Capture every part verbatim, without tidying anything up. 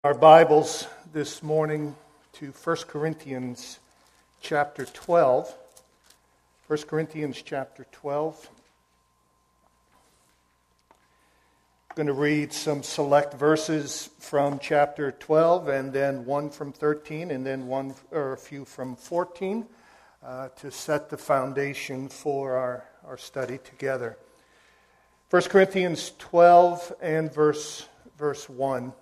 Our Bibles this morning to First Corinthians chapter twelve. First Corinthians chapter twelve. I'm going to read some select verses from chapter twelve, and then one from thirteen, and then one or a few from fourteen uh, to set the foundation for our, our study together. First Corinthians twelve and verse verse one.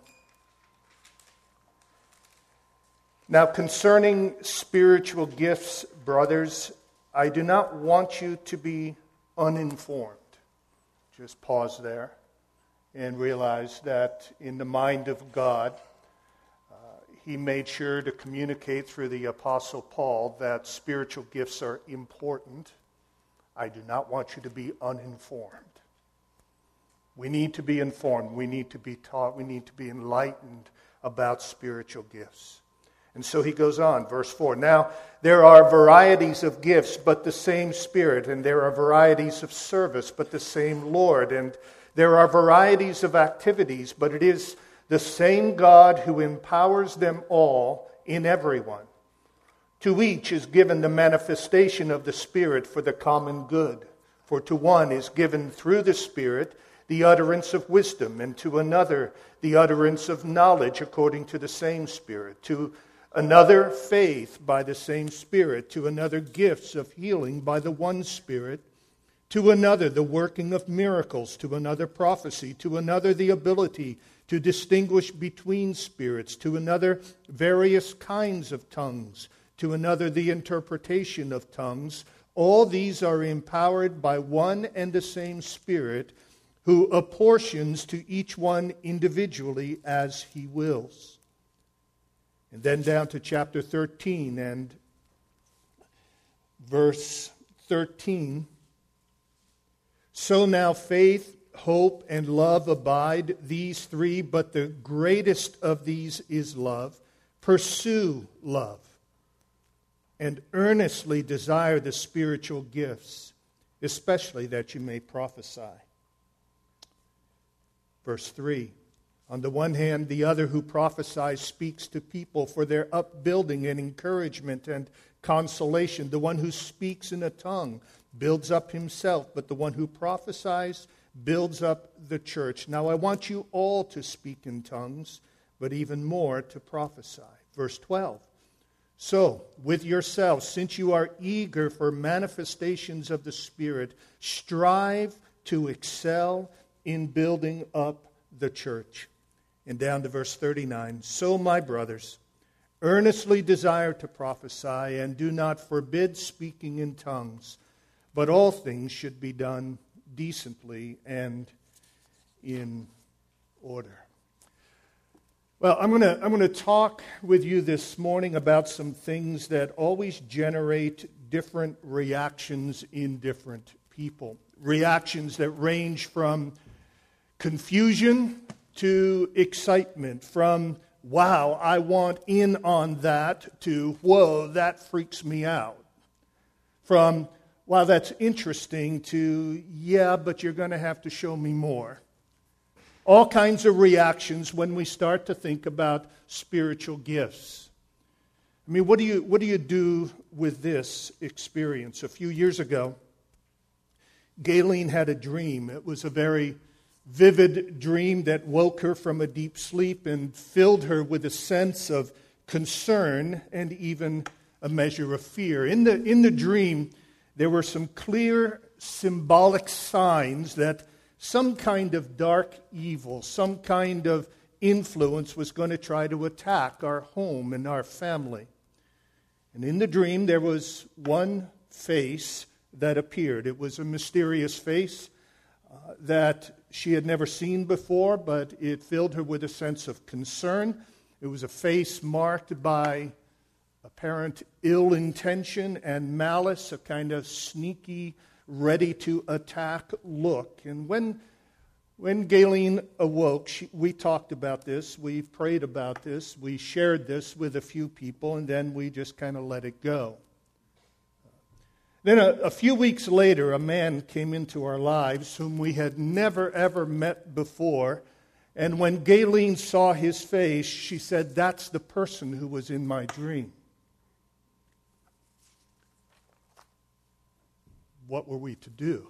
Now concerning spiritual gifts, brothers, I do not want you to be uninformed. Just pause there and realize that in the mind of God, uh, He made sure to communicate through the Apostle Paul that spiritual gifts are important. I do not want you to be uninformed. We need to be informed. We need to be taught. We need to be enlightened about spiritual gifts. And so he goes on, verse four. Now, there are varieties of gifts, but the same Spirit. And there are varieties of service, but the same Lord. And there are varieties of activities, but it is the same God who empowers them all in everyone. To each is given the manifestation of the Spirit for the common good. For to one is given through the Spirit the utterance of wisdom, and to another the utterance of knowledge according to the same Spirit. To another, faith by the same Spirit. To another, gifts of healing by the one Spirit. To another, the working of miracles. To another, prophecy. To another, the ability to distinguish between spirits. To another, various kinds of tongues. To another, the interpretation of tongues. All these are empowered by one and the same Spirit, who apportions to each one individually as He wills. And then down to chapter thirteen and verse thirteen. So now faith, hope, and love abide, these three, but the greatest of these is love. Pursue love, and earnestly desire the spiritual gifts, especially that you may prophesy. Verse three. On the one hand, the other who prophesies speaks to people for their upbuilding and encouragement and consolation. The one who speaks in a tongue builds up himself, but the one who prophesies builds up the church. Now I want you all to speak in tongues, but even more to prophesy. Verse twelve. So, with yourselves, since you are eager for manifestations of the Spirit, strive to excel in building up the church. And down to verse thirty-nine. So, my brothers, earnestly desire to prophesy, and do not forbid speaking in tongues, but all things should be done decently and in order. Well, I'm going to I'm going to talk with you this morning about some things that always generate different reactions in different people. Reactions that range from confusion to excitement, from, wow, I want in on that, to, whoa, that freaks me out. From, wow, that's interesting, to, yeah, but you're going to have to show me more. All kinds of reactions when we start to think about spiritual gifts. I mean, what do you, what do you do with this experience? A few years ago, Gayleen had a dream. It was a very vivid dream that woke her from a deep sleep and filled her with a sense of concern and even a measure of fear. In the, in the dream, there were some clear symbolic signs that some kind of dark evil, some kind of influence was going to try to attack our home and our family. And in the dream, there was one face that appeared. It was a mysterious face uh, that she had never seen before, but it filled her with a sense of concern. It was a face marked by apparent ill intention and malice, a kind of sneaky, ready-to-attack look. And when when Gayleen awoke, she, we talked about this, we prayed about this, we shared this with a few people, and then we just kind of let it go. Then a, a few weeks later, a man came into our lives whom we had never, ever met before, And when Gayleen saw his face, she said, "That's the person who was in my dream." What were we to do?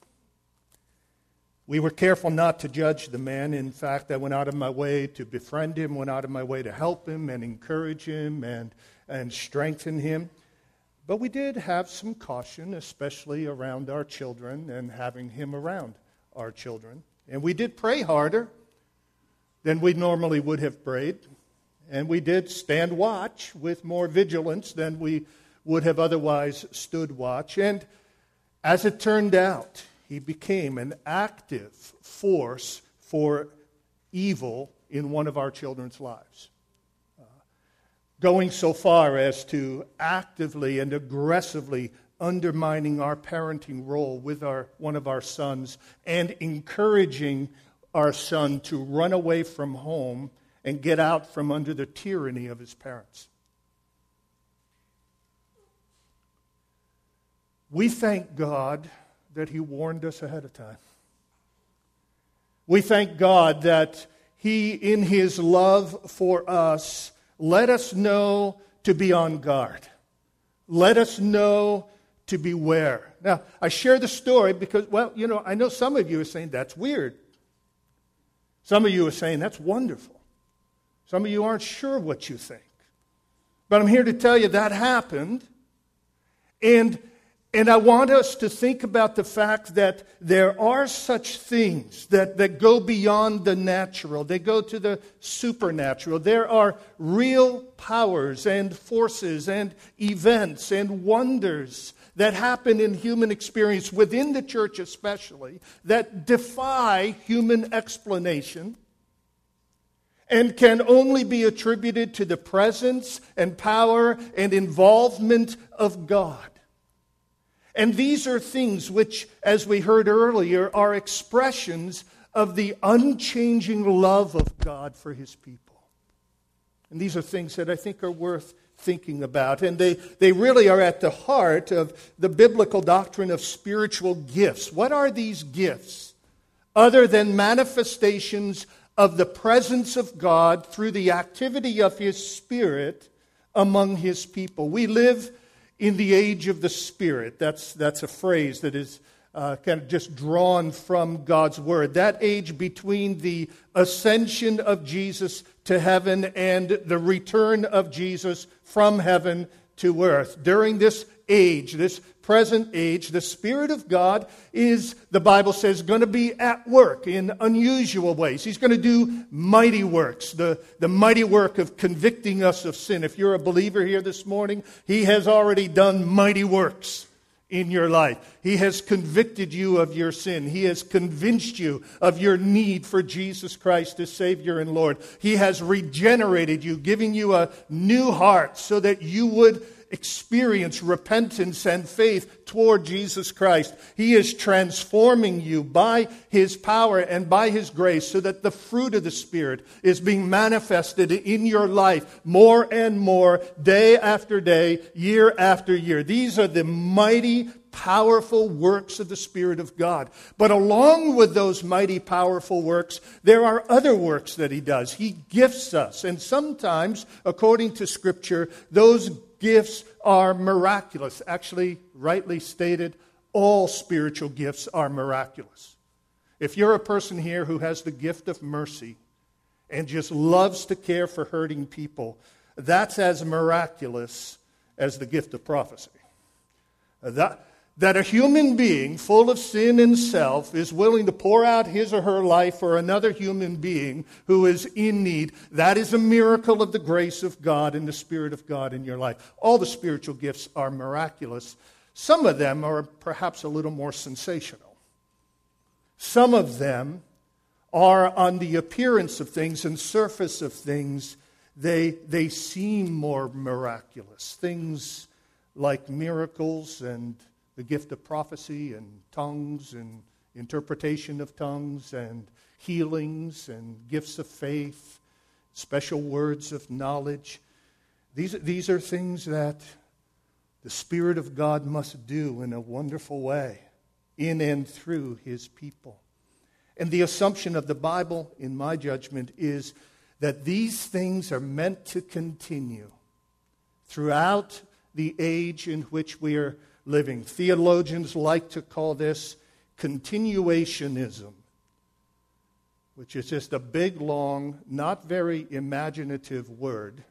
We were careful not to judge the man. In fact, I went out of my way to befriend him, went out of my way to help him and encourage him and, and strengthen him. But we did have some caution, especially around our children and having him around our children. And we did pray harder than we normally would have prayed. And we did stand watch with more vigilance than we would have otherwise stood watch. And as it turned out, he became an active force for evil in one of our children's lives. Uh, going so far as to actively and aggressively undermining our parenting role with our one of our sons and encouraging our son to run away from home and get out from under the tyranny of his parents. We thank God that he warned us ahead of time. We thank God that he, in his love for us, let us know to be on guard. Let us know to beware. Now, I share the story because, well, you know, I know some of you are saying that's weird. Some of you are saying that's wonderful. Some of you aren't sure what you think. But I'm here to tell you that happened. And And I want us to think about the fact that there are such things that, that go beyond the natural. They go to the supernatural. There are real powers and forces and events and wonders that happen in human experience, within the church especially, that defy human explanation and can only be attributed to the presence and power and involvement of God. And these are things which, as we heard earlier, are expressions of the unchanging love of God for his people. And these are things that I think are worth thinking about. And they, they really are at the heart of the biblical doctrine of spiritual gifts. What are these gifts other than manifestations of the presence of God through the activity of his Spirit among his people? We live in the age of the Spirit. That's, that's a phrase that is uh, kind of just drawn from God's Word. That age between the ascension of Jesus to heaven and the return of Jesus from heaven to earth. During this age, this present age, the Spirit of God is, the Bible says, going to be at work in unusual ways. He's going to do mighty works, the, the mighty work of convicting us of sin. If you're a believer here this morning, he has already done mighty works in your life. He has convicted you of your sin. He has convinced you of your need for Jesus Christ as Savior and Lord. He has regenerated you, giving you a new heart so that you would experience repentance and faith toward Jesus Christ. He is transforming you by his power and by his grace so that the fruit of the Spirit is being manifested in your life more and more, day after day, year after year. These are the mighty, powerful works of the Spirit of God. But along with those mighty, powerful works, there are other works that he does. He gifts us. And sometimes, according to Scripture, those gifts are miraculous. Actually, rightly stated, all spiritual gifts are miraculous. If you're a person here who has the gift of mercy and just loves to care for hurting people, that's as miraculous as the gift of prophecy. That, that a human being full of sin and self is willing to pour out his or her life for another human being who is in need, that is a miracle of the grace of God and the Spirit of God in your life. All the spiritual gifts are miraculous. Some of them are perhaps a little more sensational. Some of them are on the appearance of things and surface of things. They, they seem more miraculous. Things like miracles and the gift of prophecy and tongues and interpretation of tongues and healings and gifts of faith, special words of knowledge. These, these are things that the Spirit of God must do in a wonderful way in and through his people. And the assumption of the Bible, in my judgment, is that these things are meant to continue throughout the age in which we are living. Theologians like to call this continuationism, which is just a big, long, not very imaginative word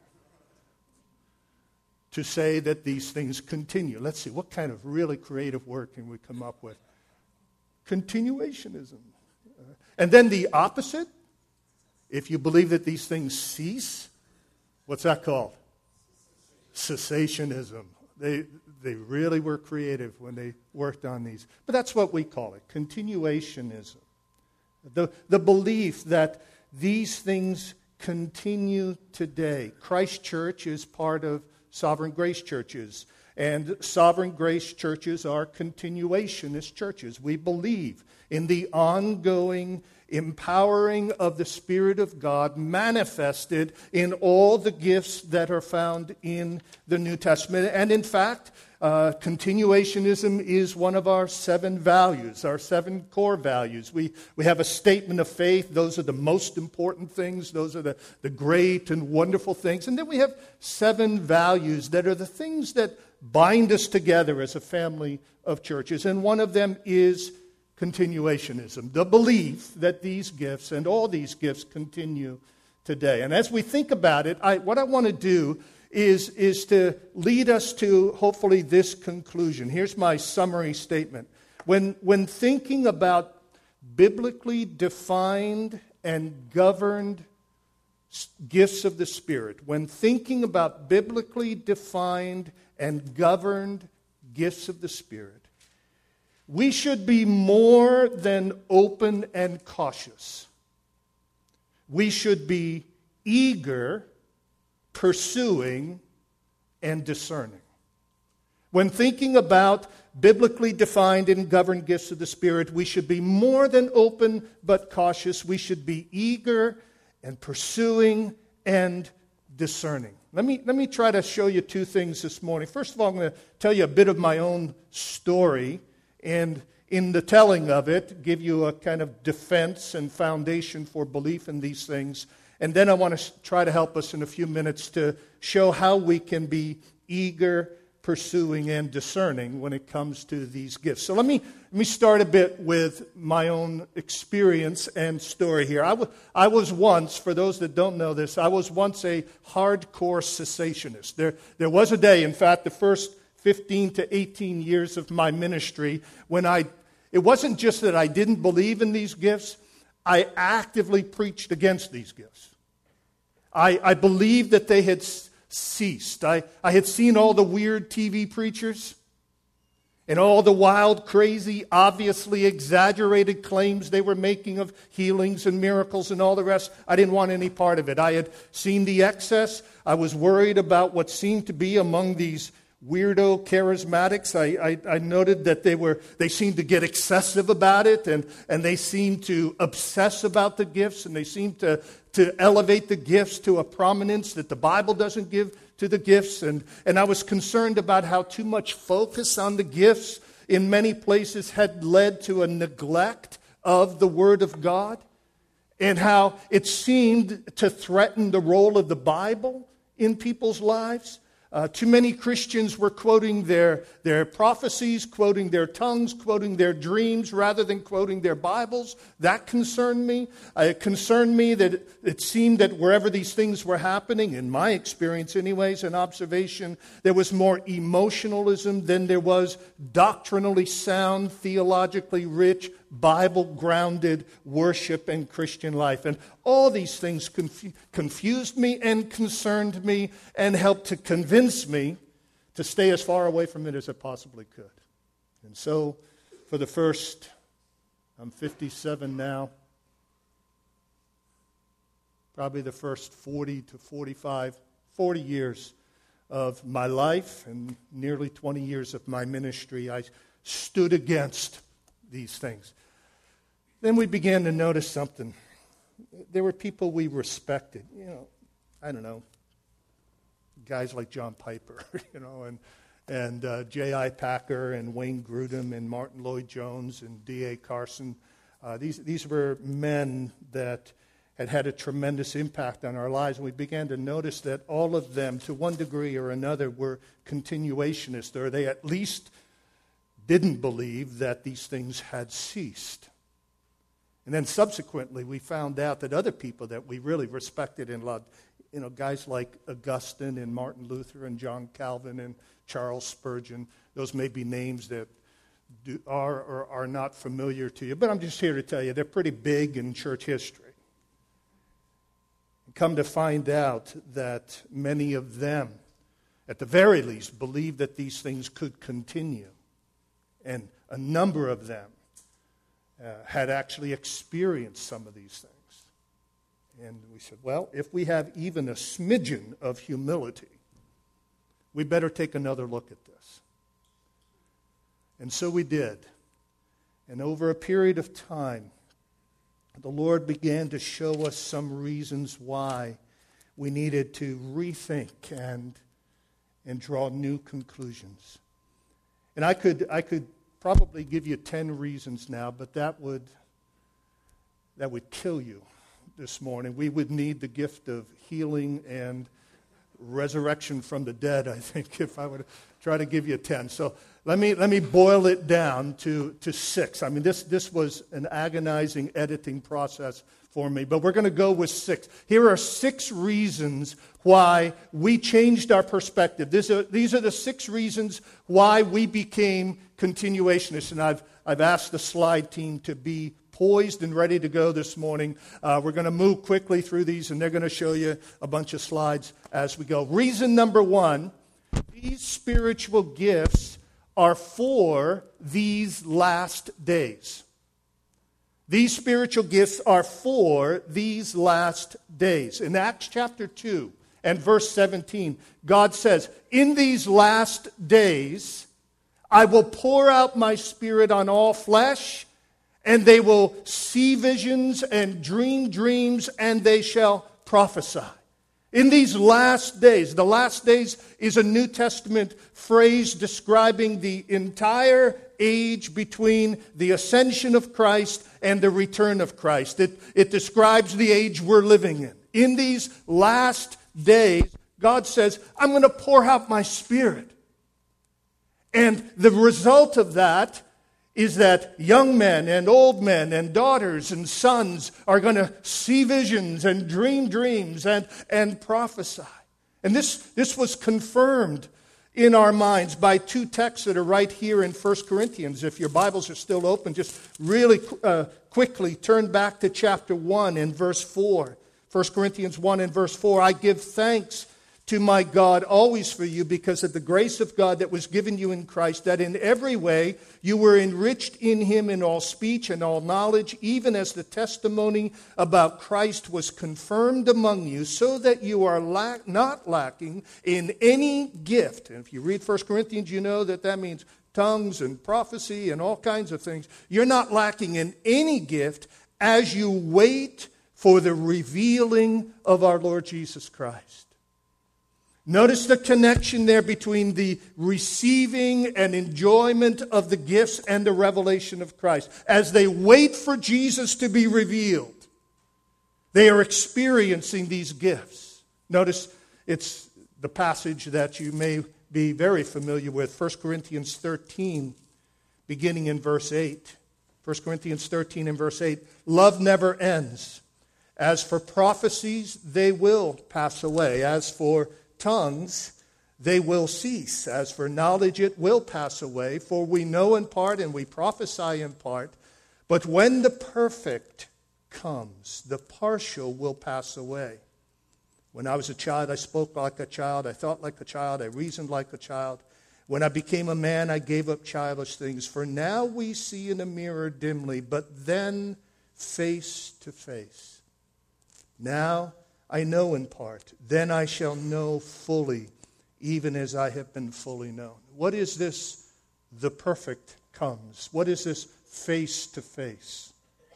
to say that these things continue. Let's see, what kind of really creative word can we come up with? Continuationism. Uh, and then the opposite, if you believe that these things cease, what's that called? Cessationism. They, they really were creative when they worked on these. But that's what we call it, continuationism. The, the belief that these things continue today. Christ Church is part of Sovereign Grace churches, and Sovereign Grace churches are continuationist churches. We believe in the ongoing empowering of the Spirit of God manifested in all the gifts that are found in the New Testament. And in fact, uh, continuationism is one of our seven values, our seven core values. We, we have a statement of faith. Those are the most important things. Those are the, the great and wonderful things. And then we have seven values that are the things that bind us together as a family of churches. And one of them is continuationism, the belief that these gifts and all these gifts continue today. And as we think about it, I, what I want to do is, is to lead us to hopefully this conclusion. Here's my summary statement. When, when thinking about biblically defined and governed gifts of the Spirit, when thinking about biblically defined and governed gifts of the Spirit, we should be more than open and cautious. We should be eager, pursuing, and discerning. When thinking about biblically defined and governed gifts of the Spirit, we should be more than open but cautious. We should be eager and pursuing and discerning. Let me, let me try to show you two things this morning. First of all, I'm going to tell you a bit of my own story, and in the telling of it, give you a kind of defense and foundation for belief in these things. And then I want to try to help us in a few minutes to show how we can be eager, pursuing, and discerning when it comes to these gifts. So let me let me start a bit with my own experience and story here. I, w- I was once, for those that don't know this, I was once a hardcore cessationist. There, there was a day, in fact, the first fifteen to eighteen years of my ministry, when I, it wasn't just that I didn't believe in these gifts, I actively preached against these gifts. I, I believed that they had ceased. I, I had seen all the weird T V preachers and all the wild, crazy, obviously exaggerated claims they were making of healings and miracles and all the rest. I didn't want any part of it. I had seen the excess. I was worried about what seemed to be among these weirdo charismatics. I, I, I noted that they were they seemed to get excessive about it, and, and they seemed to obsess about the gifts, and they seemed to, to elevate the gifts to a prominence that the Bible doesn't give to the gifts. And, and I was concerned about how too much focus on the gifts in many places had led to a neglect of the Word of God, and how it seemed to threaten the role of the Bible in people's lives. Uh, too many Christians were quoting their, their prophecies, quoting their tongues, quoting their dreams, rather than quoting their Bibles. That concerned me. Uh, it concerned me that it, it seemed that wherever these things were happening, in my experience anyways, an observation, there was more emotionalism than there was doctrinally sound, theologically rich, Bible-grounded worship and Christian life. And all these things confu- confused me and concerned me and helped to convince me to stay as far away from it as I possibly could. And so, for the first, I'm fifty-seven now, probably the first forty to forty-five, forty years of my life and nearly twenty years of my ministry, I stood against these things. Then we began to notice something. There were people we respected, you know, I don't know, guys like John Piper, you know, and and uh, J I Packer and Wayne Grudem and Martin Lloyd-Jones and D A Carson. Uh, these, these were men that had had a tremendous impact on our lives, and we began to notice that all of them, to one degree or another, were continuationists, or they at least didn't believe that these things had ceased. And then subsequently, we found out that other people that we really respected and loved, you know, guys like Augustine and Martin Luther and John Calvin and Charles Spurgeon, those may be names that do, are or are not familiar to you, but I'm just here to tell you they're pretty big in church history. Come to find out that many of them, at the very least, believed that these things could continue. And a number of them uh, had actually experienced some of these things. And we said, well, if we have even a smidgen of humility, we better take another look at this. And so we did. And over a period of time, the Lord began to show us some reasons why we needed to rethink and, and draw new conclusions. And I could I could probably give you ten reasons now, but that would that would kill you this morning. We would need the gift of healing and resurrection from the dead, I think, if I would try to give you ten. So let me let me boil it down to, to six. I mean, this, this was an agonizing editing process for me, but we're going to go with six. Here are six reasons why we changed our perspective. These are, these are the six reasons why we became continuationists, and I've, I've asked the slide team to be poised and ready to go this morning. Uh, we're going to move quickly through these, and they're going to show you a bunch of slides as we go. Reason number one, these spiritual gifts are for these last days. These spiritual gifts are for these last days. In Acts chapter two and verse seventeen, God says, "In these last days, I will pour out my Spirit on all flesh, and they will see visions and dream dreams, and they shall prophesy." In these last days, the last days is a New Testament phrase describing the entire age between the ascension of Christ and the return of Christ. It, it describes the age we're living in. In these last days, God says, I'm going to pour out my Spirit. And the result of that is that young men and old men and daughters and sons are going to see visions and dream dreams and, and prophesy. And this, this was confirmed in our minds by two texts that are right here in First Corinthians. If your Bibles are still open, just really uh, quickly turn back to chapter one and verse four. First Corinthians one and verse four, "I give thanks to my God always for you, because of the grace of God that was given you in Christ, that in every way you were enriched in him in all speech and all knowledge, even as the testimony about Christ was confirmed among you, so that you are lack, not lacking in any gift." And if you read First Corinthians, you know that that means tongues and prophecy and all kinds of things. You're not lacking in any gift as you wait for the revealing of our Lord Jesus Christ. Notice the connection there between the receiving and enjoyment of the gifts and the revelation of Christ. As they wait for Jesus to be revealed, they are experiencing these gifts. Notice it's the passage that you may be very familiar with, First Corinthians thirteen, beginning in verse eight. First Corinthians thirteen and verse eight, "Love never ends. As for prophecies, they will pass away. As for tongues, they will cease. As for knowledge, it will pass away. For we know in part and we prophesy in part. But when the perfect comes, the partial will pass away. When I was a child, I spoke like a child. I thought like a child. I reasoned like a child. When I became a man, I gave up childish things. For now we see in a mirror dimly, but then face to face. Now I know in part, then I shall know fully, even as I have been fully known." What is this, the perfect comes? What is this face to face?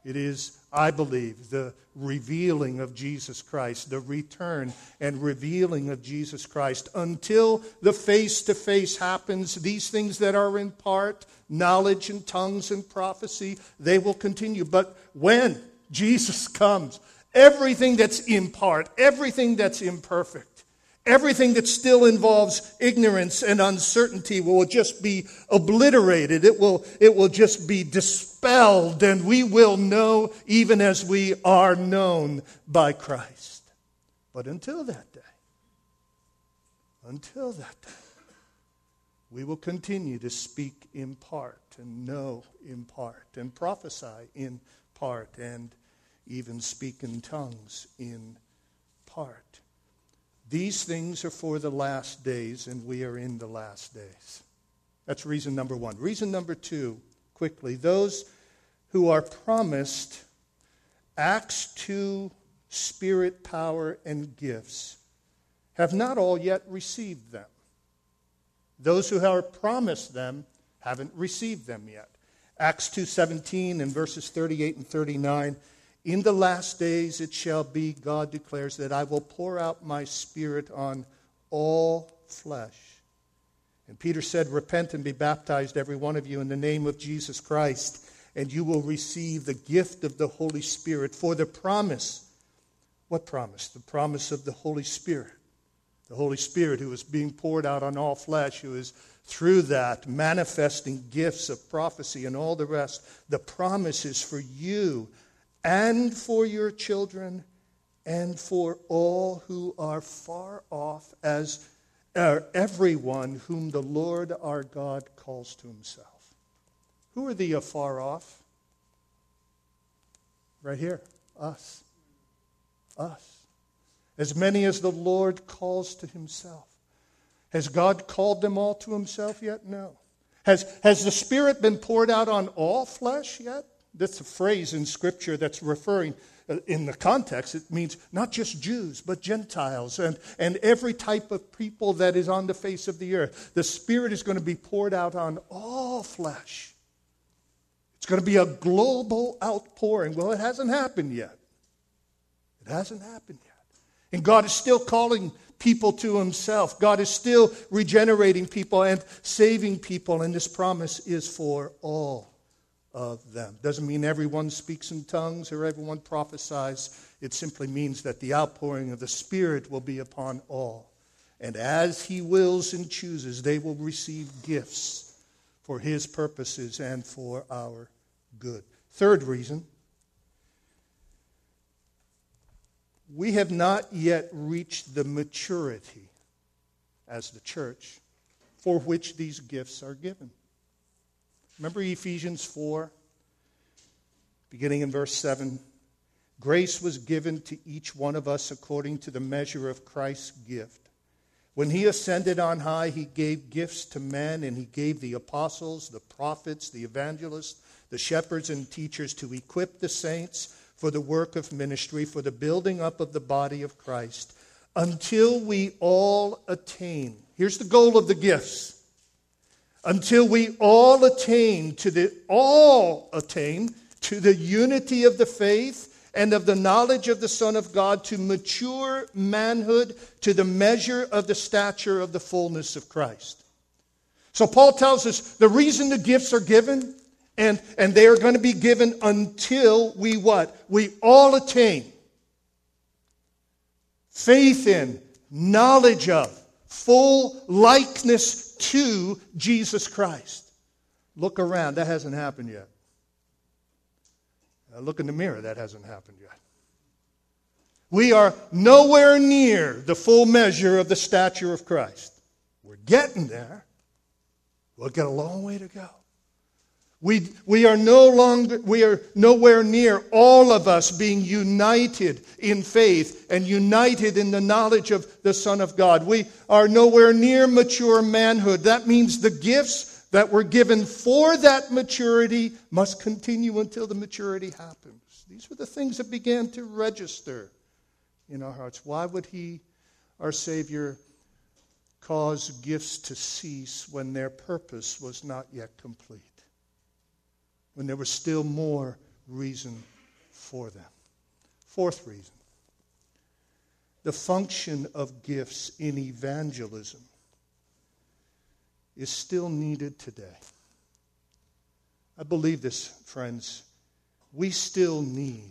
It is, I believe, the revealing of Jesus Christ, the return and revealing of Jesus Christ. Until the face-to-face happens, these things that are in part, knowledge and tongues and prophecy, they will continue. But when Jesus comes, everything that's in part, everything that's imperfect, everything that still involves ignorance and uncertainty will just be obliterated. It will, it will just be dispelled, and we will know even as we are known by Christ. But until that day, until that day, we will continue to speak in part and know in part and prophesy in part and even speak in tongues in part. These things are for the last days, and we are in the last days. That's reason number one. Reason number two, quickly, those who are promised Acts two Spirit, power, and gifts have not all yet received them. Those who are promised them haven't received them yet. Acts two seventeen and verses thirty-eight and thirty-nine, in the last days it shall be, God declares, that I will pour out my Spirit on all flesh. And Peter said, repent and be baptized, every one of you, in the name of Jesus Christ, and you will receive the gift of the Holy Spirit. For the promise, what promise? The promise of the Holy Spirit. The Holy Spirit who is being poured out on all flesh, who is through that manifesting gifts of prophecy and all the rest. The promise is for you and for your children, and for all who are far off, as uh, everyone whom the Lord our God calls to himself. Who are the afar off? Right here, us. Us. As many as the Lord calls to himself. Has God called them all to himself yet? No. Has, has the Spirit been poured out on all flesh yet? That's a phrase in Scripture that's referring, uh, in the context, it means not just Jews, but Gentiles and, and every type of people that is on the face of the earth. The Spirit is going to be poured out on all flesh. It's going to be a global outpouring. Well, it hasn't happened yet. It hasn't happened yet. And God is still calling people to himself. God is still regenerating people and saving people, and this promise is for all of them. Doesn't mean everyone speaks in tongues or everyone prophesies. It simply means that the outpouring of the Spirit will be upon all. And as he wills and chooses, they will receive gifts for his purposes and for our good. Third reason, we have not yet reached the maturity as the church for which these gifts are given. Remember Ephesians four, beginning in verse seven. Grace was given to each one of us according to the measure of Christ's gift. When he ascended on high, he gave gifts to men, and he gave the apostles, the prophets, the evangelists, the shepherds and teachers to equip the saints for the work of ministry, for the building up of the body of Christ, until we all attain. Here's the goal of the gifts. Until we all attain to the all attain to the unity of the faith and of the knowledge of the Son of God, to mature manhood, to the measure of the stature of the fullness of Christ. So Paul tells us the reason the gifts are given, and, and they are going to be given until we what? We all attain faith in, knowledge of, full likeness to Jesus Christ. Look around. That hasn't happened yet. Uh, look in the mirror. That hasn't happened yet. We are nowhere near the full measure of the stature of Christ. We're getting there. We've got a long way to go. We, we are no longer, we are nowhere near all of us being united in faith and united in the knowledge of the Son of God. We are nowhere near mature manhood. That means the gifts that were given for that maturity must continue until the maturity happens. These were the things that began to register in our hearts. Why would he, our Savior, cause gifts to cease when their purpose was not yet complete? When there was still more reason for them. Fourth reason. The function of gifts in evangelism is still needed today. I believe this, friends. We still need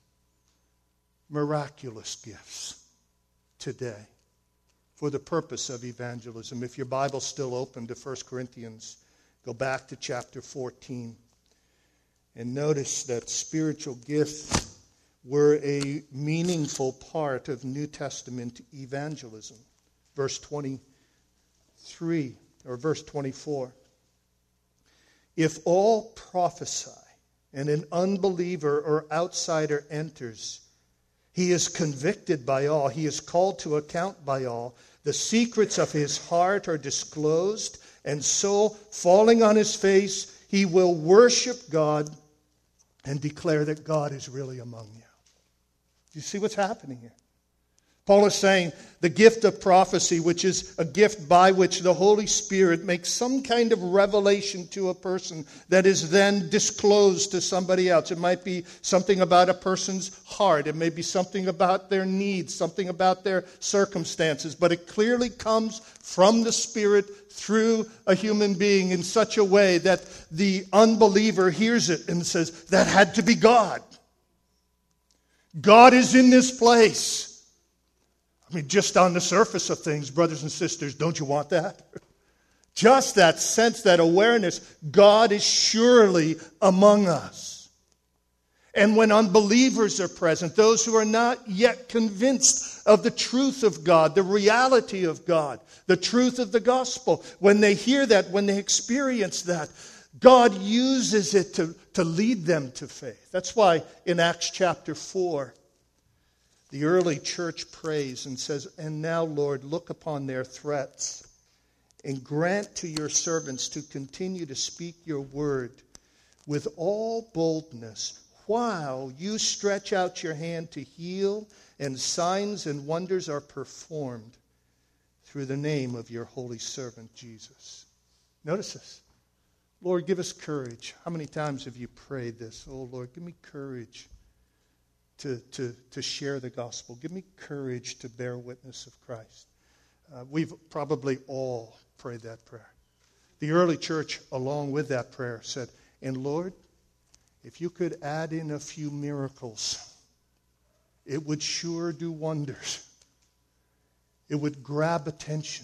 miraculous gifts today for the purpose of evangelism. If your Bible's still open to First Corinthians, go back to chapter fourteen and notice that spiritual gifts were a meaningful part of New Testament evangelism. Verse twenty-three, or verse twenty-four. If all prophesy, and an unbeliever or outsider enters, he is convicted by all. He is called to account by all. The secrets of his heart are disclosed, and so, falling on his face, he will worship God and declare that God is really among you. Do you see what's happening here? Paul is saying the gift of prophecy, which is a gift by which the Holy Spirit makes some kind of revelation to a person that is then disclosed to somebody else. It might be something about a person's heart. It may be something about their needs, something about their circumstances. But it clearly comes from the Spirit through a human being in such a way that the unbeliever hears it and says, that had to be God. God is in this place. I mean, just on the surface of things, brothers and sisters, don't you want that? Just that sense, that awareness, God is surely among us. And when unbelievers are present, those who are not yet convinced of the truth of God, the reality of God, the truth of the gospel, when they hear that, when they experience that, God uses it to, to lead them to faith. That's why in Acts chapter four, the early church prays and says, and now, Lord, look upon their threats and grant to your servants to continue to speak your word with all boldness while you stretch out your hand to heal and signs and wonders are performed through the name of your holy servant Jesus. Notice this. Lord, give us courage. How many times have you prayed this? Oh, Lord, give me courage. To, to, to share the gospel. Give me courage to bear witness of Christ. Uh, we've probably all prayed that prayer. The early church, along with that prayer, said, and Lord, if you could add in a few miracles, it would sure do wonders. It would grab attention.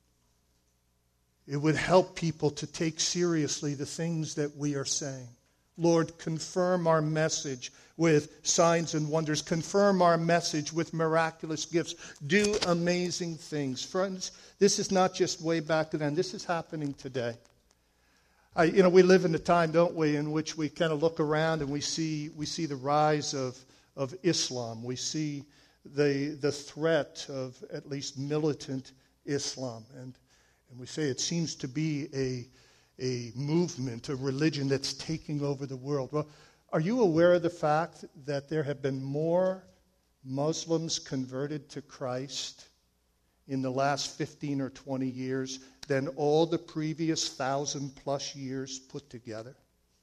It would help people to take seriously the things that we are saying. Lord, confirm our message with signs and wonders. Confirm our message with miraculous gifts. Do amazing things. Friends, this is not just way back then. This is happening today. I, you know, we live in a time, don't we, in which we kind of look around and we see we see the rise of, of Islam. We see the the threat of at least militant Islam. And, and we say it seems to be a a movement, a religion that's taking over the world. Well, are you aware of the fact that there have been more Muslims converted to Christ in the last fifteen or twenty years than all the previous thousand plus years put together?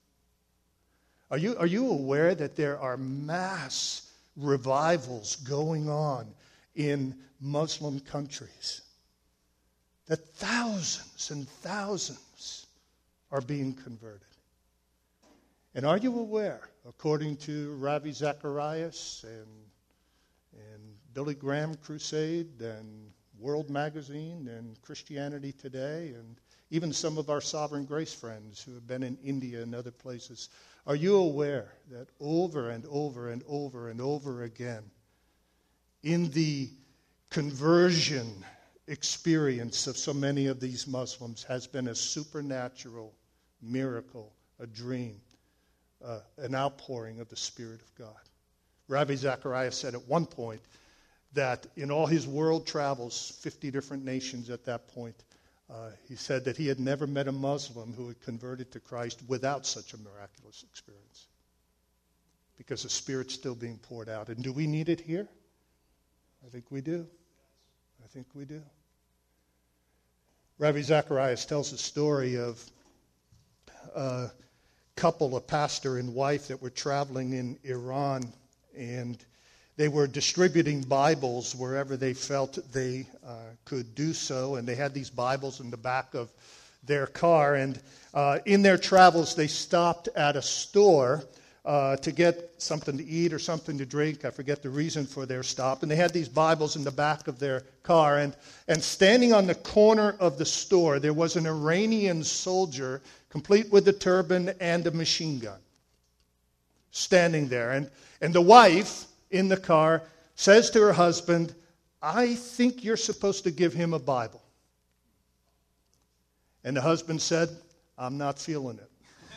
Are you, are you aware that there are mass revivals going on in Muslim countries? That thousands and thousands are being converted. And are you aware, according to Ravi Zacharias and, and Billy Graham Crusade and World Magazine and Christianity Today and even some of our Sovereign Grace friends who have been in India and other places, are you aware that over and over and over and over again in the conversion experience of so many of these Muslims has been a supernatural miracle, a dream, uh, an outpouring of the Spirit of God. Ravi Zacharias said at one point that in all his world travels, fifty different nations at that point, uh, he said that he had never met a Muslim who had converted to Christ without such a miraculous experience. Because the Spirit's still being poured out. And do we need it here? I think we do. I think we do. Ravi Zacharias tells a story of uh, couple, a pastor and wife, that were traveling in Iran, and they were distributing Bibles wherever they felt they uh, could do so, and they had these Bibles in the back of their car, and uh, in their travels they stopped at a store uh, to get something to eat or something to drink. I forget the reason for their stop, and they had these Bibles in the back of their car, and, and standing on the corner of the store there was an Iranian soldier, complete with a turban and a machine gun, standing there, and, and the wife in the car says to her husband, "I think you're supposed to give him a Bible." And the husband said, "I'm not feeling it."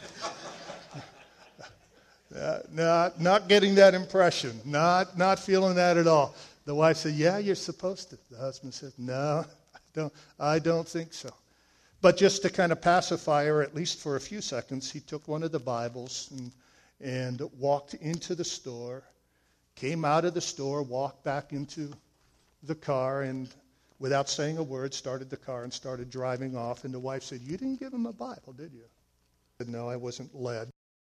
uh, not, not getting that impression. Not, not feeling that at all. The wife said, "Yeah, you're supposed to." The husband said, "No, I don't, I don't think so." But just to kind of pacify her, at least for a few seconds, he took one of the Bibles and, and walked into the store, came out of the store, walked back into the car, and without saying a word, started the car and started driving off. And the wife said, "You didn't give him a Bible, did you?" I said, "No, I wasn't led."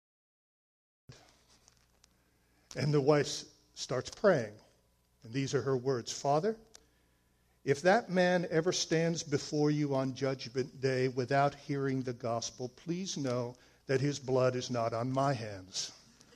And the wife starts praying. And these are her words: "Father, if that man ever stands before you on Judgment Day without hearing the gospel, please know that his blood is not on my hands."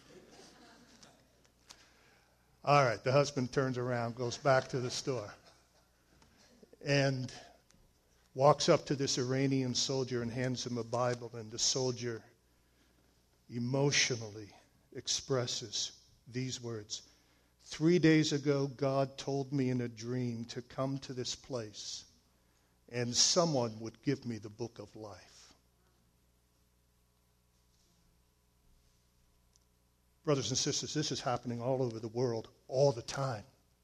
All right, the husband turns around, goes back to the store, and walks up to this Iranian soldier and hands him a Bible, and the soldier emotionally expresses these words: "Three days ago, God told me in a dream to come to this place, and someone would give me the book of life." Brothers and sisters, this is happening all over the world all the time.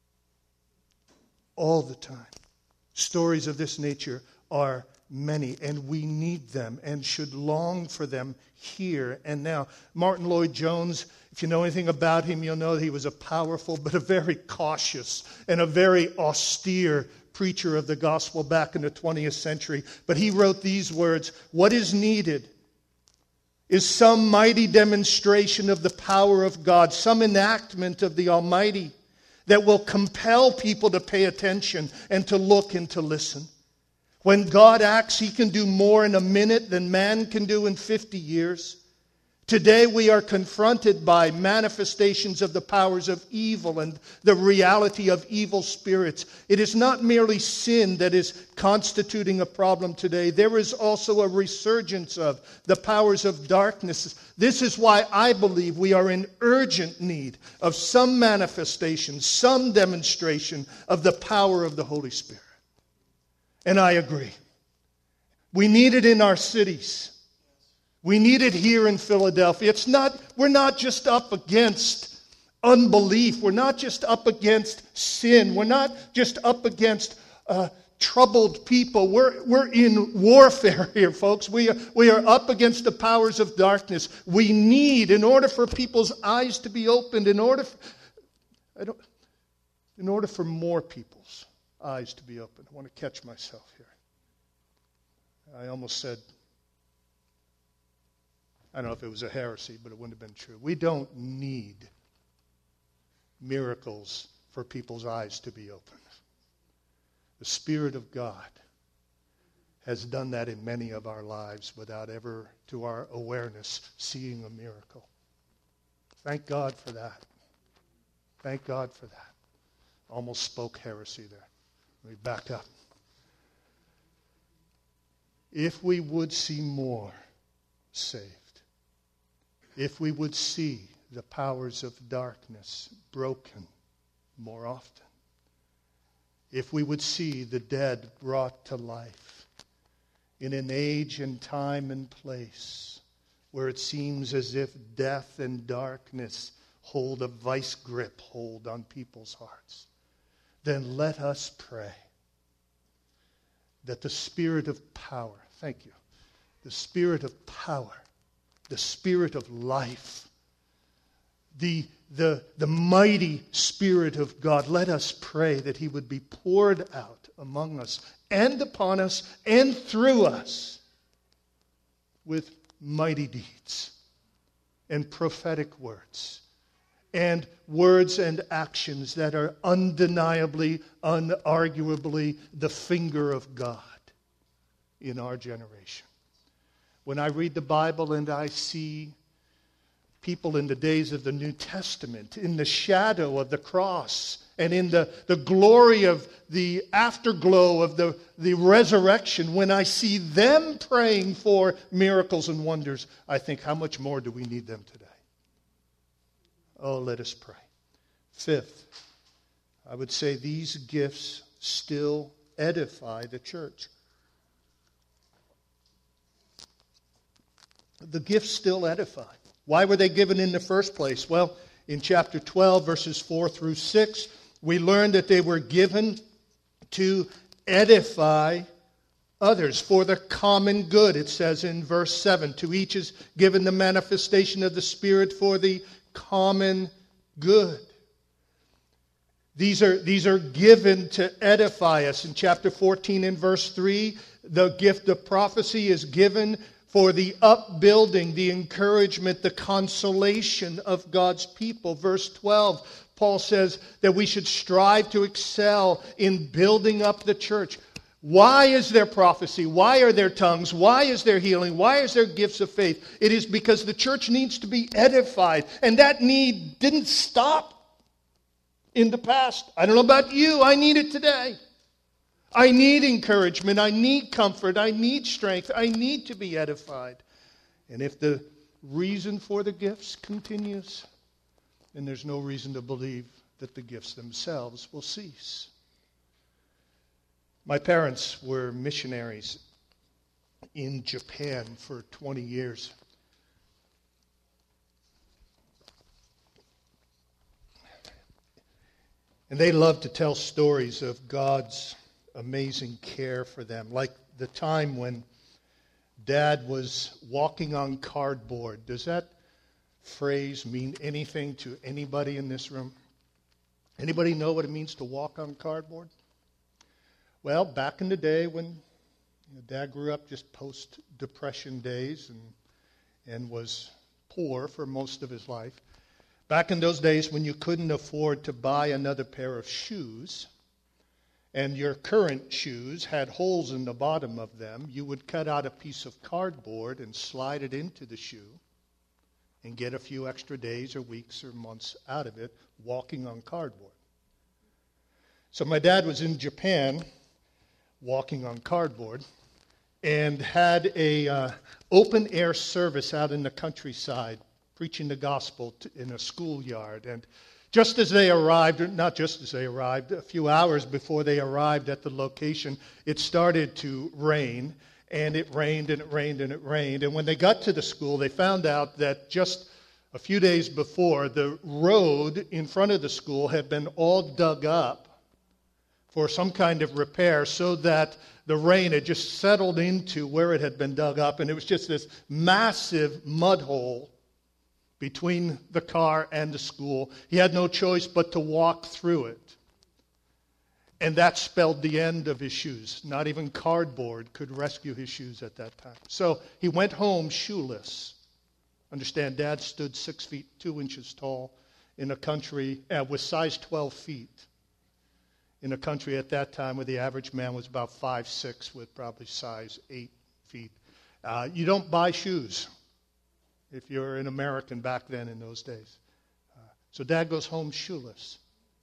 All the time. Stories of this nature are many, and we need them and should long for them here and now. Martin Lloyd-Jones, if you know anything about him, you'll know that he was a powerful but a very cautious and a very austere preacher of the gospel back in the twentieth century. But he wrote these words: "What is needed is some mighty demonstration of the power of God, some enactment of the Almighty that will compel people to pay attention and to look and to listen. When God acts, He can do more in a minute than man can do in fifty years. Today we are confronted by manifestations of the powers of evil and the reality of evil spirits. It is not merely sin that is constituting a problem today. There is also a resurgence of the powers of darkness. This is why I believe we are in urgent need of some manifestation, some demonstration of the power of the Holy Spirit. And I agree. We need it in our cities. We need it here in Philadelphia. It's not, we're not just up against unbelief. We're not just up against sin. We're not just up against uh, troubled people. We're, we're in warfare here, folks. We are, we are up against the powers of darkness. We need, in order for people's eyes to be opened, in order for, I don't, in order for more people's eyes to be opened. I want to catch myself here. I almost said, I don't know if it was a heresy, but it wouldn't have been true. We don't need miracles for people's eyes to be opened. The Spirit of God has done that in many of our lives without ever, to our awareness, seeing a miracle. Thank God for that. Thank God for that. Almost spoke heresy there. Let me back up. If we would see more saved, if we would see the powers of darkness broken more often, if we would see the dead brought to life in an age and time and place where it seems as if death and darkness hold a vice grip hold on people's hearts, then let us pray that the Spirit of power, thank you, the Spirit of power, the Spirit of life, the, the, the mighty Spirit of God, let us pray that He would be poured out among us and upon us and through us with mighty deeds and prophetic words and words and actions that are undeniably, unarguably the finger of God in our generation. When I read the Bible and I see people in the days of the New Testament, in the shadow of the cross, and in the, the glory of the afterglow of the, the resurrection, when I see them praying for miracles and wonders, I think, how much more do we need them today? Oh, let us pray. Fifth, I would say these gifts still edify the church. The gifts still edify. Why were they given in the first place? Well, in chapter twelve, verses four through six, we learn that they were given to edify others for the common good. It says in verse seven, to each is given the manifestation of the Spirit for the common good. These are, these are given to edify us. In chapter fourteen and verse three, the gift of prophecy is given for the upbuilding, the encouragement, the consolation of God's people. Verse twelve, Paul says that we should strive to excel in building up the church. Why is there prophecy? Why are there tongues? Why is there healing? Why is there gifts of faith? It is because the church needs to be edified. And that need didn't stop in the past. I don't know about you. I need it today. I need encouragement. I need comfort. I need strength. I need to be edified. And if the reason for the gifts continues, then there's no reason to believe that the gifts themselves will cease. My parents were missionaries in Japan for twenty years. And they loved to tell stories of God's amazing care for them. Like the time when Dad was walking on cardboard. Does that phrase mean anything to anybody in this room? Anybody know what it means to walk on cardboard? Well, back in the day when you know, Dad grew up just post-Depression days and, and was poor for most of his life, back in those days when you couldn't afford to buy another pair of shoes, and your current shoes had holes in the bottom of them, you would cut out a piece of cardboard and slide it into the shoe and get a few extra days or weeks or months out of it walking on cardboard. So my dad was in Japan walking on cardboard and had a uh, open air service out in the countryside preaching the gospel to, in a schoolyard. And just as they arrived, or not just as they arrived, a few hours before they arrived at the location, it started to rain, and it rained, and it rained, and it rained. And when they got to the school, they found out that just a few days before, the road in front of the school had been all dug up for some kind of repair so that the rain had just settled into where it had been dug up, and it was just this massive mud hole between the car and the school. He had no choice but to walk through it. And that spelled the end of his shoes. Not even cardboard could rescue his shoes at that time. So he went home shoeless. Understand, Dad stood six feet, two inches tall in a country uh, with size twelve feet. In a country at that time where the average man was about five six with probably size eight feet. Uh, you don't buy shoes if you're an American back then in those days. Uh, so Dad goes home shoeless.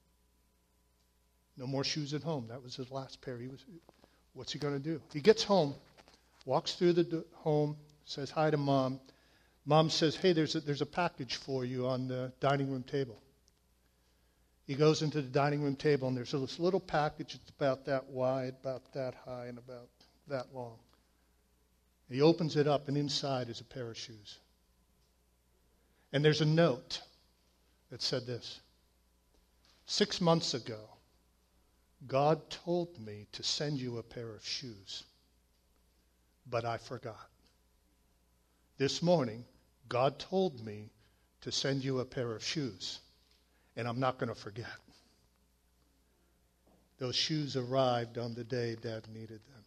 No more shoes at home. That was his last pair. He was, what's he going to do? He gets home, walks through the do- home, says hi to Mom. Mom says, hey, there's a, there's a package for you on the dining room table. He goes into the dining room table, and there's this little package. It's about that wide, about that high, and about that long. He opens it up, and inside is a pair of shoes. And there's a note that said this: Six months ago, God told me to send you a pair of shoes, but I forgot. This morning, God told me to send you a pair of shoes, and I'm not going to forget. Those shoes arrived on the day Dad needed them,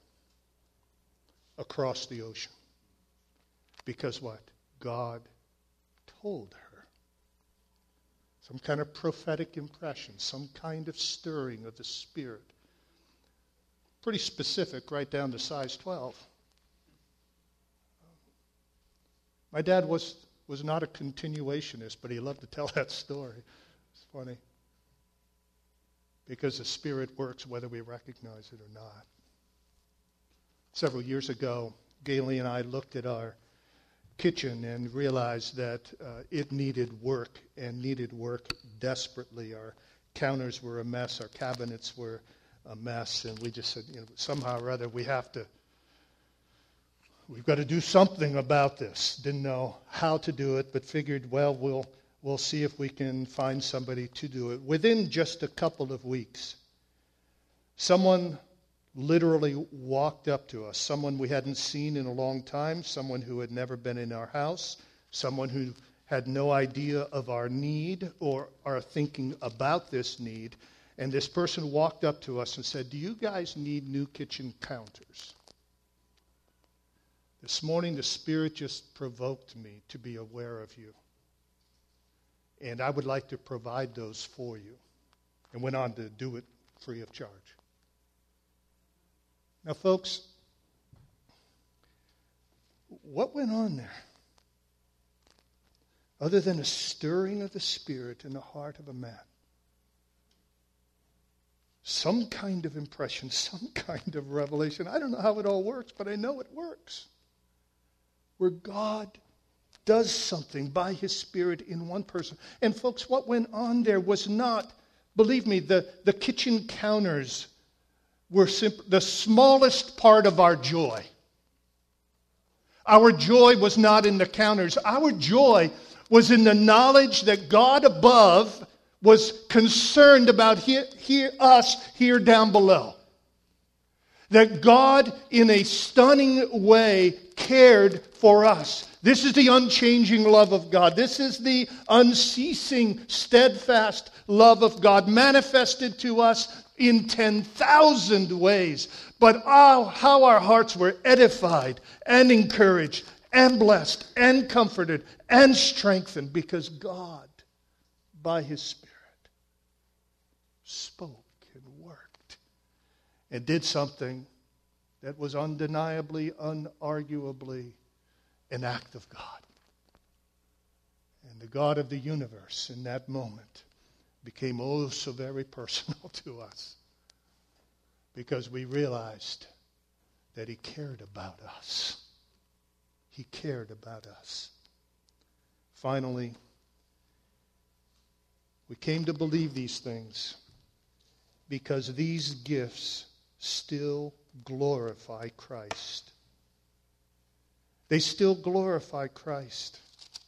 across the ocean. Because what? God told her. Some kind of prophetic impression, some kind of stirring of the Spirit. Pretty specific, right down to size twelve. My dad was, was not a continuationist, but he loved to tell that story. It's funny. Because the Spirit works whether we recognize it or not. Several years ago, Gailey and I looked at our kitchen and realized that uh, it needed work and needed work desperately. Our counters were a mess. Our cabinets were a mess. And we just said, you know, somehow or other we have to, we've got to do something about this. Didn't know how to do it, but figured, well, we'll we'll see if we can find somebody to do it. Within just a couple of weeks, someone literally walked up to us, someone we hadn't seen in a long time, someone who had never been in our house, someone who had no idea of our need or our thinking about this need. And this person walked up to us and said, "Do you guys need new kitchen counters?" This morning, the Spirit just provoked me to be aware of you. And I would like to provide those for you. And went on to do it free of charge. Now, folks, what went on there? Other than a stirring of the Spirit in the heart of a man. Some kind of impression, some kind of revelation. I don't know how it all works, but I know it works. Where God does something by His Spirit in one person. And folks, what went on there was not, believe me, the, the kitchen counters were simp- the smallest part of our joy. Our joy was not in the counters. Our joy was in the knowledge that God above was concerned about he- he- us here down below. That God, in a stunning way, cared for us. This is the unchanging love of God. This is the unceasing, steadfast love of God manifested to us in ten thousand ways. But oh, how our hearts were edified and encouraged and blessed and comforted and strengthened because God, by His Spirit, spoke and worked and did something that was undeniably, unarguably an act of God. And the God of the universe in that moment became oh so very personal to us because we realized that He cared about us. He cared about us. Finally, we came to believe these things because these gifts still glorify Christ. They still glorify Christ.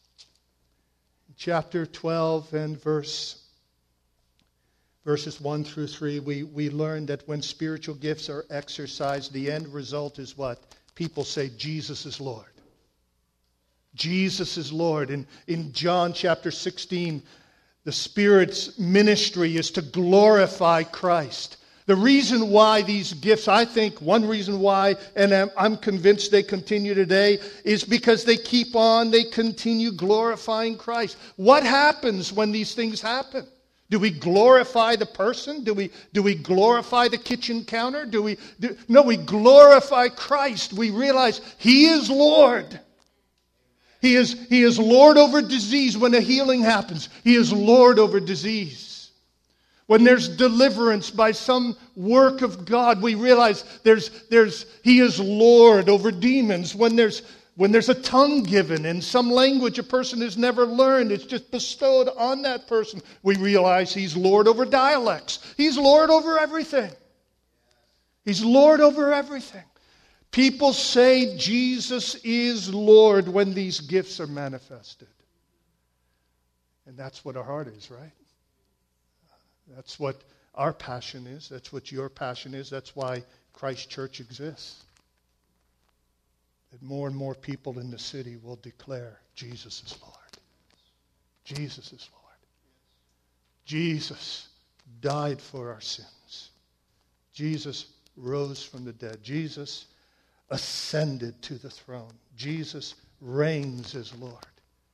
Chapter twelve and verse verses one through three, we, we learn that when spiritual gifts are exercised, the end result is what? People say, Jesus is Lord. Jesus is Lord. And in John chapter sixteen, the Spirit's ministry is to glorify Christ. The reason why these gifts, I think one reason why, and I'm, I'm convinced they continue today, is because they keep on, they continue glorifying Christ. What happens when these things happen? Do we glorify the person? Do we, do we glorify the kitchen counter? Do we? Do, no, we glorify Christ. We realize He is Lord. He is, he is Lord over disease when a healing happens. He is Lord over disease. When there's deliverance by some work of God, we realize there's, there's, He is Lord over demons. When there's, when there's a tongue given in some language a person has never learned, it's just bestowed on that person, we realize He's Lord over dialects. He's Lord over everything. He's Lord over everything. People say Jesus is Lord when these gifts are manifested. And that's what our heart is, right? That's what our passion is. That's what your passion is. That's why Christ Church exists. That more and more people in the city will declare Jesus is Lord. Jesus is Lord. Jesus died for our sins. Jesus rose from the dead. Jesus ascended to the throne. Jesus reigns as Lord.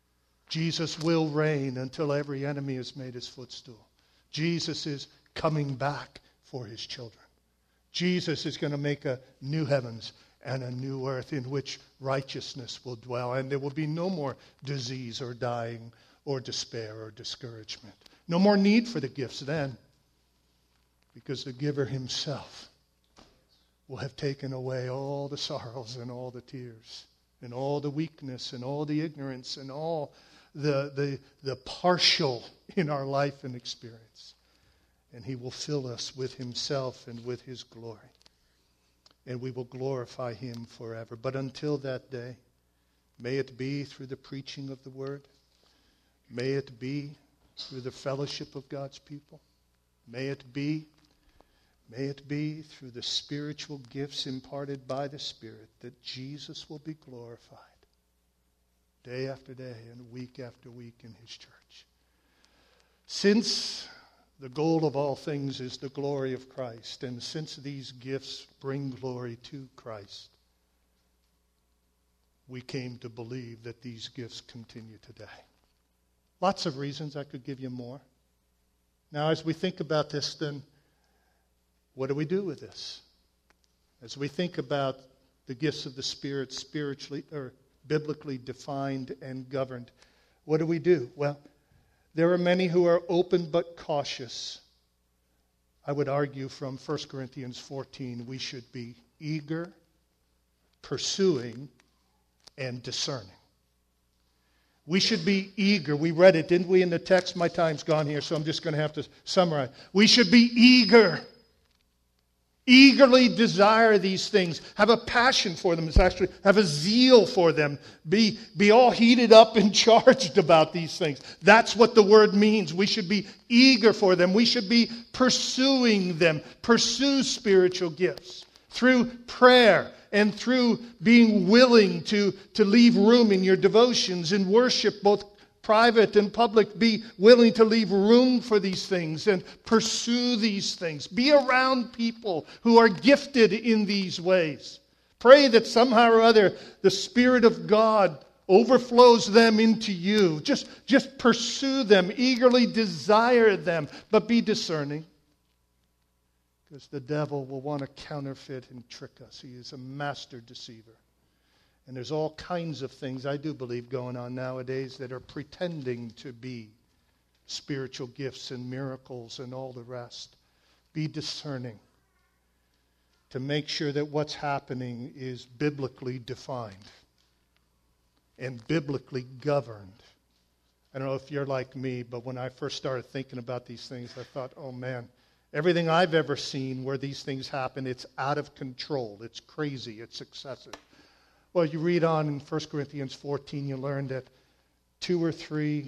Jesus will reign until every enemy is made his footstool. Jesus is coming back for his children. Jesus is going to make a new heavens and a new earth in which righteousness will dwell. And there will be no more disease or dying or despair or discouragement. No more need for the gifts then, because the giver himself will have taken away all the sorrows and all the tears and all the weakness and all the ignorance and all the, the, the partial in our life and experience. And he will fill us with himself and with his glory. And we will glorify him forever. But until that day, may it be through the preaching of the word. May it be through the fellowship of God's people. May it be, may it be through the spiritual gifts imparted by the Spirit that Jesus will be glorified day after day and week after week in his church. Since the goal of all things is the glory of Christ, and since these gifts bring glory to Christ, we came to believe that these gifts continue today. Lots of reasons. I could give you more. Now, as we think about this, then, what do we do with this? As we think about the gifts of the Spirit spiritually or biblically defined and governed, what do we do? Well, there are many who are open but cautious. I would argue from First Corinthians fourteen, we should be eager, pursuing, and discerning. We should be eager. We read it, didn't we, in the text? My time's gone here, so I'm just going to have to summarize. We should be eager. Eagerly desire these things. Have a passion for them. It's actually have a zeal for them. Be, be all heated up and charged about these things. That's what the word means. We should be eager for them. We should be pursuing them. Pursue spiritual gifts through prayer and through being willing to, to leave room in your devotions, in worship, both private and public. Be willing to leave room for these things and pursue these things. Be around people who are gifted in these ways. Pray that somehow or other the Spirit of God overflows them into you. Just, just pursue them, eagerly desire them, but be discerning. Because the devil will want to counterfeit and trick us. He is a master deceiver. And there's all kinds of things, I do believe, going on nowadays that are pretending to be spiritual gifts and miracles and all the rest. Be discerning to make sure that what's happening is biblically defined and biblically governed. I don't know if you're like me, but when I first started thinking about these things, I thought, oh man, everything I've ever seen where these things happen, it's out of control. It's crazy. It's excessive. Well, you read on in First Corinthians fourteen, you learn that two or three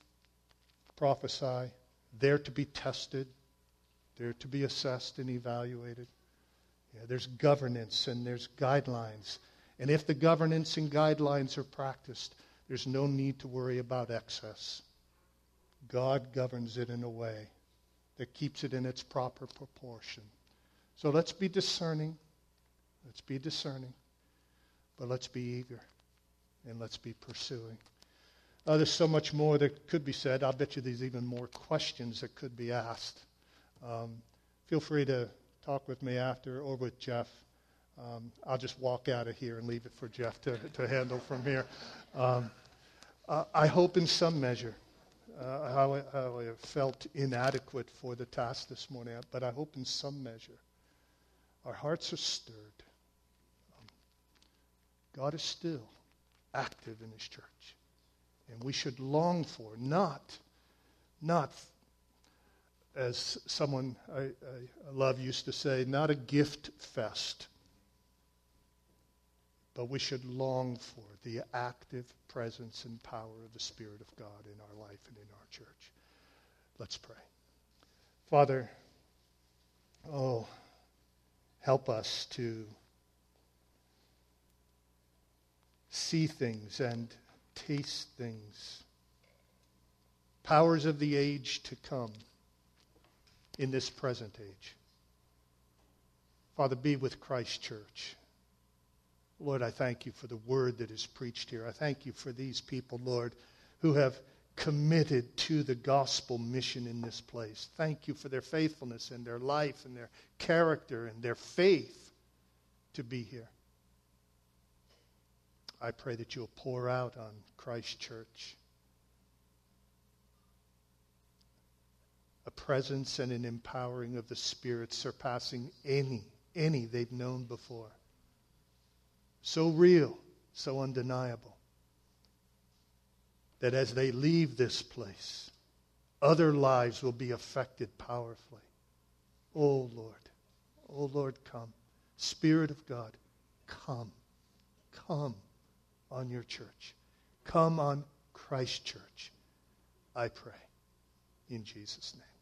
prophesy. They're to be tested. They're to be assessed and evaluated. Yeah, there's governance and there's guidelines. And if the governance and guidelines are practiced, there's no need to worry about excess. God governs it in a way that keeps it in its proper proportion. So let's be discerning. Let's be discerning. But let's be eager. And let's be pursuing. Uh, there's so much more that could be said. I'll bet you there's even more questions that could be asked. Um, feel free to talk with me after or with Jeff. Um, I'll just walk out of here and leave it for Jeff to, to handle from here. Um, uh, I hope in some measure uh, how, I, how I have felt inadequate for the task this morning, but I hope in some measure our hearts are stirred. Um, God is still active in his church. And we should long for, not, not as someone I, I love used to say, not a gift fest, but we should long for the active presence and power of the Spirit of God in our life and in our church. Let's pray. Father, oh, help us to see things and taste things, powers of the age to come in this present age. Father, be with Christ Church. Lord, I thank you for the word that is preached here. I thank you for these people, Lord, who have committed to the gospel mission in this place. Thank you for their faithfulness and their life and their character and their faith to be here. I pray that you'll pour out on Christ Church a presence and an empowering of the Spirit surpassing any, any they've known before. So real, so undeniable, that as they leave this place, other lives will be affected powerfully. Oh Lord, oh Lord, come. Spirit of God, come. Come on your church. Come on Christ Church. I pray in Jesus' name.